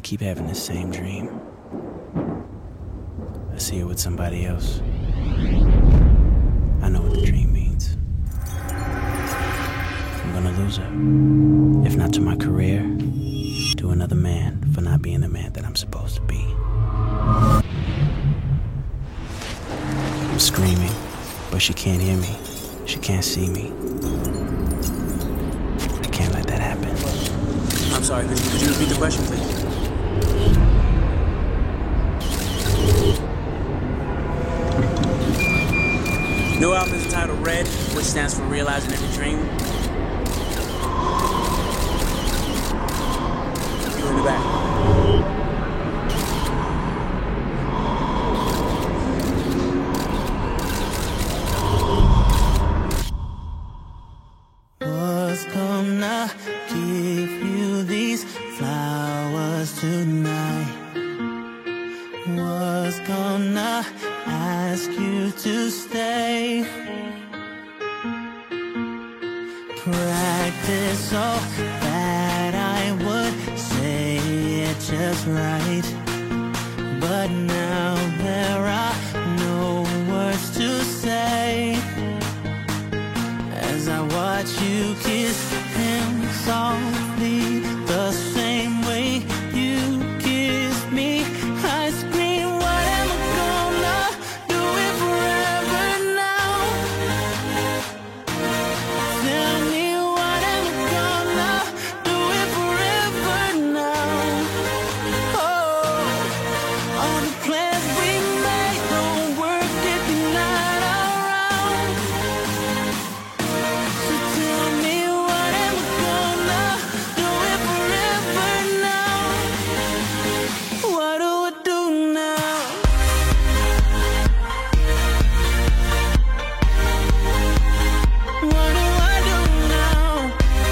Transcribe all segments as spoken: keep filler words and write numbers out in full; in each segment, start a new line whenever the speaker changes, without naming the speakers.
keep having the same dream. I see her with somebody else. I know what the dream means. I'm gonna lose her. If not to my career, to another man for not being the man that I'm supposed to be. I'm screaming, but she can't hear me. She can't see me. I can't let that happen.
I'm sorry, could you, could you repeat the question, please? New album is entitled Red, which stands for Realizing Every Dream. You in the back.
Was gonna give you these flowers tonight. Was gonna ask you to stay. Practice so that I would say it just right. But now there are no words to say. As I watch you kiss him softly, the same way you kiss me, I scream, what am I gonna do it forever now? Tell me, what am I gonna do it forever now? Oh, all the plans we made don't work if you're not around. So tell me, what am I gonna do it forever now? What do I do now? What do I do now?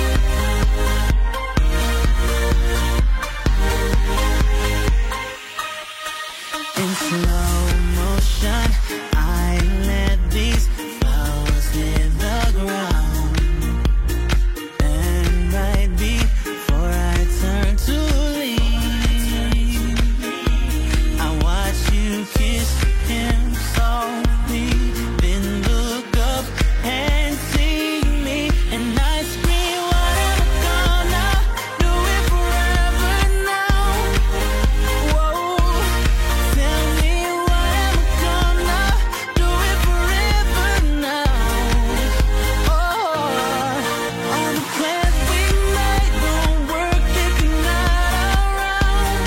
In slow motion, I let these flowers hit the ground. And right before I turn to leave, I watch you kiss him softly, then look up and see me, and I scream, what am I gonna do it forever now? Whoa, tell me, what am I gonna do it forever now? Oh, all the plans we made don't work if you're not around.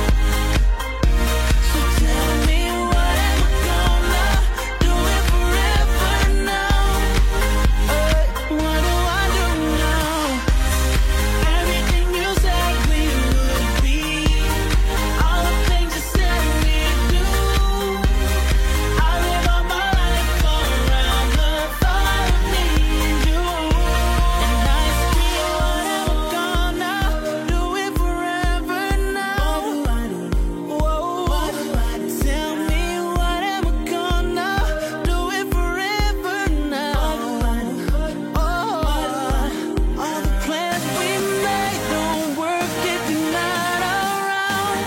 So tell me, what am I gonna do it forever now? Hey, what do I do now? Everything you said we would be, all the things you said we'd do. I live all my life around the thought of needing you. And I scream, what am I gonna do it forever now? Whoa, tell me, what am I gonna do it forever now? Oh, all the plans we made don't work if you're not around.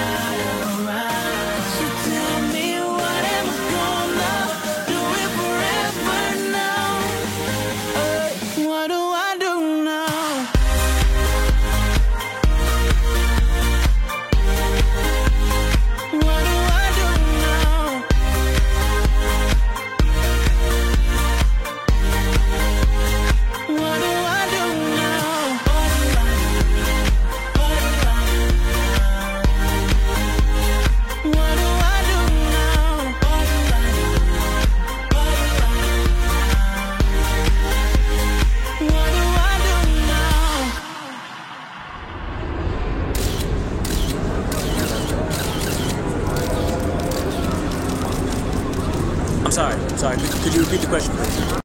So tell me, what am I gonna do it forever now? Hey, what do I do now? What do I do now? What do I do now? What do I do now? What do I do now?
I'm sorry, I'm sorry. Could, could you repeat the question, please?